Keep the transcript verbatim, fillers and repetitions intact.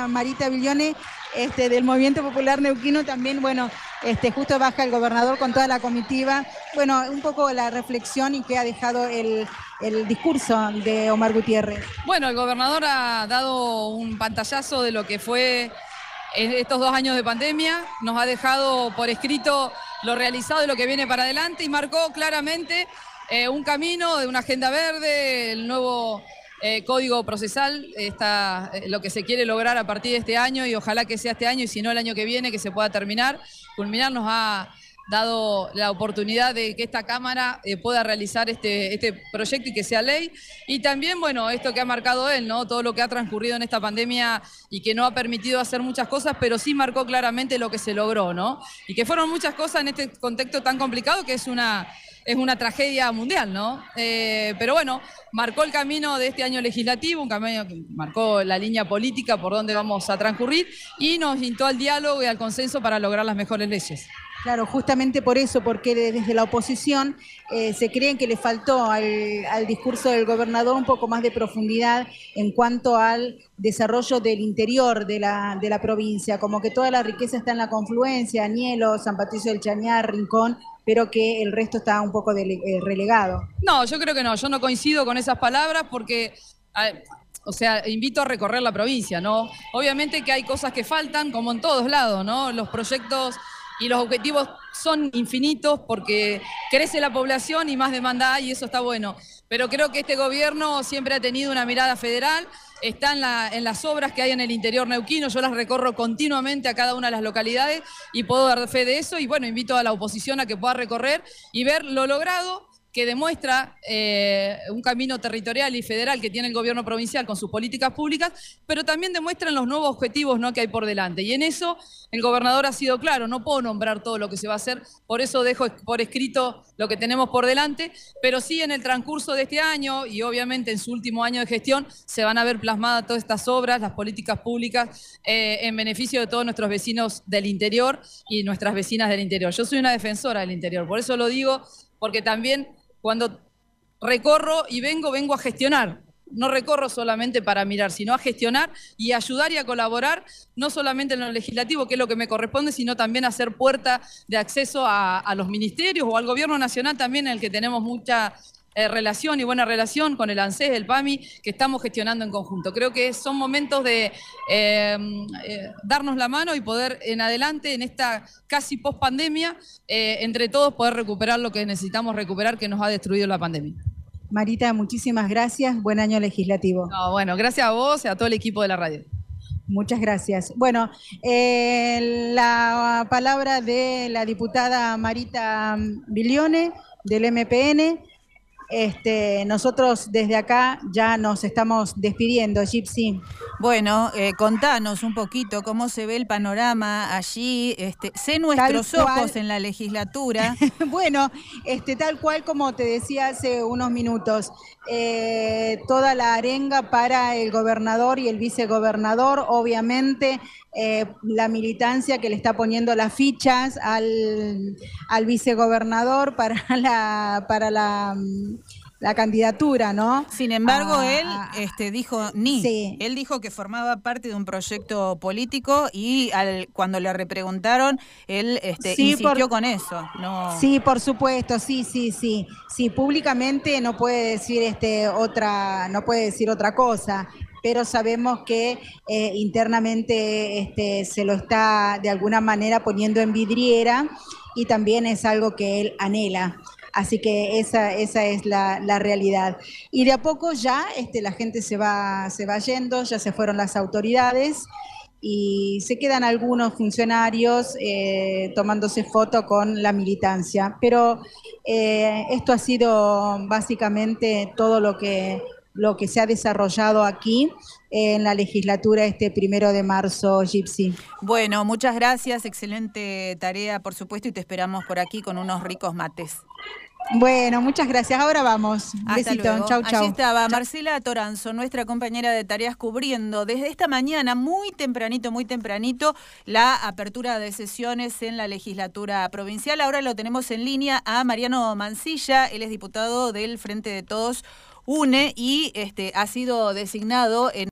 diputada Marita Bilione, este, del Movimiento Popular Neuquino, también, bueno, este, justo baja el gobernador con toda la comitiva. Bueno, un poco la reflexión y qué ha dejado el, el discurso de Omar Gutiérrez. Bueno, el gobernador ha dado un pantallazo de lo que fue estos dos años de pandemia, nos ha dejado por escrito lo realizado y lo que viene para adelante y marcó claramente eh, un camino de una agenda verde, el nuevo eh, código procesal, está, eh, lo que se quiere lograr a partir de este año y ojalá que sea este año y si no el año que viene que se pueda terminar, culminar. Nos ha dado la oportunidad de que esta Cámara eh, pueda realizar este, este proyecto y que sea ley. Y también, bueno, esto que ha marcado él, ¿no? Todo lo que ha transcurrido en esta pandemia y que no ha permitido hacer muchas cosas, pero sí marcó claramente lo que se logró, ¿no? Y que fueron muchas cosas en este contexto tan complicado que es una, es una tragedia mundial, ¿no? Eh, pero bueno, marcó el camino de este año legislativo, un camino que marcó la línea política por donde vamos a transcurrir y nos instó al diálogo y al consenso para lograr las mejores leyes. Claro, justamente por eso, porque desde la oposición eh, se creen que le faltó al, al discurso del gobernador un poco más de profundidad en cuanto al desarrollo del interior de la, de la provincia, como que toda la riqueza está en la confluencia, Añelo, San Patricio del Chañar, Rincón, pero que el resto está un poco de, eh, relegado. No, yo creo que no, yo no coincido con esas palabras porque... Eh, O sea, invito a recorrer la provincia, ¿no? Obviamente que hay cosas que faltan, como en todos lados, ¿no? Los proyectos y los objetivos son infinitos porque crece la población y más demanda hay y eso está bueno. Pero creo que este gobierno siempre ha tenido una mirada federal, está en, la, en las obras que hay en el interior neuquino, yo las recorro continuamente a cada una de las localidades y puedo dar fe de eso y bueno, invito a la oposición a que pueda recorrer y ver lo logrado, que demuestra eh, un camino territorial y federal que tiene el gobierno provincial con sus políticas públicas, pero también demuestran los nuevos objetivos, ¿no?, que hay por delante. Y en eso el gobernador ha sido claro, no puedo nombrar todo lo que se va a hacer, por eso dejo por escrito lo que tenemos por delante, pero sí en el transcurso de este año y obviamente en su último año de gestión se van a ver plasmadas todas estas obras, las políticas públicas eh, en beneficio de todos nuestros vecinos del interior y nuestras vecinas del interior. Yo soy una defensora del interior, por eso lo digo, porque también cuando recorro y vengo, vengo a gestionar. No recorro solamente para mirar, sino a gestionar y ayudar y a colaborar, no solamente en lo legislativo, que es lo que me corresponde, sino también a ser puerta de acceso a, a los ministerios o al gobierno nacional también, en el que tenemos mucha eh, relación y buena relación con el ANSES, el PAMI, que estamos gestionando en conjunto. Creo que son momentos de eh, eh, darnos la mano y poder en adelante, en esta casi post-pandemia, eh, entre todos poder recuperar lo que necesitamos recuperar, que nos ha destruido la pandemia. Marita, muchísimas gracias. Buen año legislativo. No, bueno, gracias a vos y a todo el equipo de la radio. Muchas gracias. Bueno, eh, la palabra de la diputada Marita Bilione, del M P N. Este, nosotros desde acá ya nos estamos despidiendo, Gypsy. Bueno, eh, contanos un poquito cómo se ve el panorama allí, este, sé nuestros Tal ojos cual. en la legislatura. Bueno, este, tal cual como te decía hace unos minutos, eh, toda la arenga para el gobernador y el vicegobernador, obviamente eh, la militancia que le está poniendo las fichas al, al vicegobernador para la, para la, la candidatura, ¿no? Sin embargo, Ah, él este, dijo ni. Sí. Él dijo que formaba parte de un proyecto político y al, cuando le repreguntaron, él este, Sí, insistió por, con eso. No. Sí, por supuesto, sí, sí, sí. Sí, públicamente no puede decir este otra, no puede decir otra cosa, pero sabemos que eh, internamente este, se lo está de alguna manera poniendo en vidriera y también es algo que él anhela. Así que esa, esa es la, la realidad. Y de a poco ya este, la gente se va, se va yendo, ya se fueron las autoridades y se quedan algunos funcionarios eh, tomándose foto con la militancia. Pero eh, esto ha sido básicamente todo lo que, lo que se ha desarrollado aquí en la legislatura este primero de marzo, Gypsy. Bueno, muchas gracias, excelente tarea, por supuesto, y te esperamos por aquí con unos ricos mates. Bueno, muchas gracias. Ahora vamos. Un Hasta besito. luego. Chau, chau. Allí estaba Chau. Marcela Toranzo, nuestra compañera de tareas, cubriendo desde esta mañana, muy tempranito, muy tempranito, la apertura de sesiones en la legislatura provincial. Ahora lo tenemos en línea a Mariano Mansilla, él es diputado del Frente de Todos, UNE, y este, ha sido designado en